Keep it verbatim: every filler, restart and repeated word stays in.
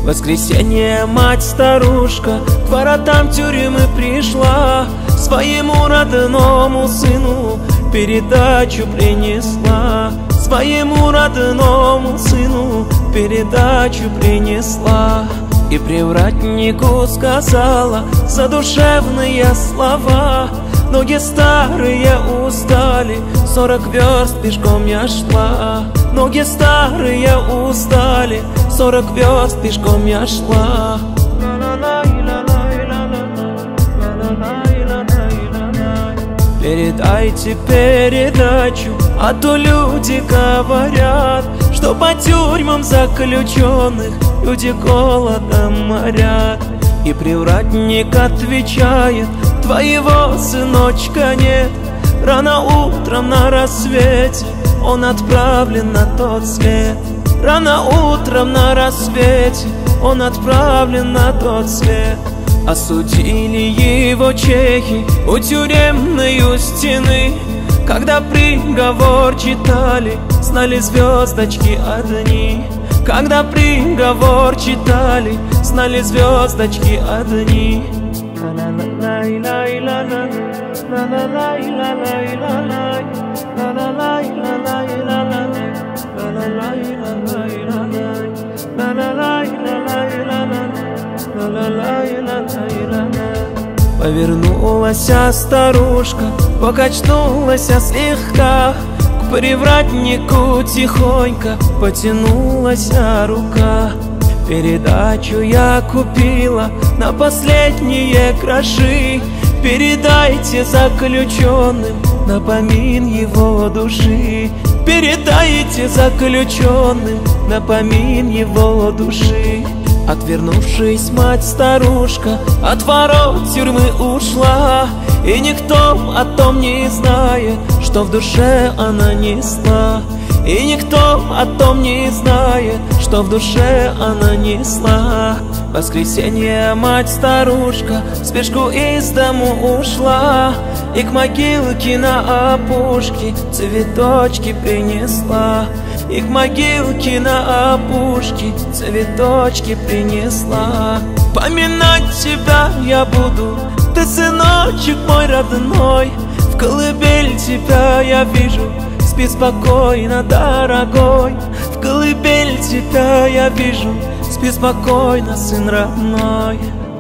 воскресенье мать-старушка к воротам тюрьмы пришла, своему родному сыну передачу принесла, своему родному сыну передачу принесла. И привратнику сказала задушевные слова: ноги старые устали, сорок верст пешком я шла. Ноги старые устали, сорок верст пешком я шла. Передайте передачу, а то люди говорят, что по тюрьмам заключенных люди голодом морят. И привратник отвечает: твоего сыночка нет, рано утром на рассвете он отправлен на тот свет. Рано утром на рассвете он отправлен на тот свет. Осудили его чехи у тюремной стены, когда приговор читали, знали звездочки одни. Когда приговор читали, знали звездочки одни. Повернулась старушка, покачнулась слегка, к привратнику тихонько потянулась рука. Передачу я купила на последние гроши, передайте заключенным на помин его души. Передайте заключенным на помин его души. Отвернувшись, мать-старушка от ворот тюрьмы ушла, и никто о том не знает, что в душе она несла. И никто о том не знает, что в душе она несла. В воскресенье мать-старушка в спешку из дому ушла, и к могилке на опушке цветочки принесла. И к могилке на опушке цветочки принесла. Поминать тебя я буду, ты сыночек мой родной, в колыбель тебя я вижу, спи спокойно, дорогой. В колыбель тебя я вижу, спи спокойно, сын родной.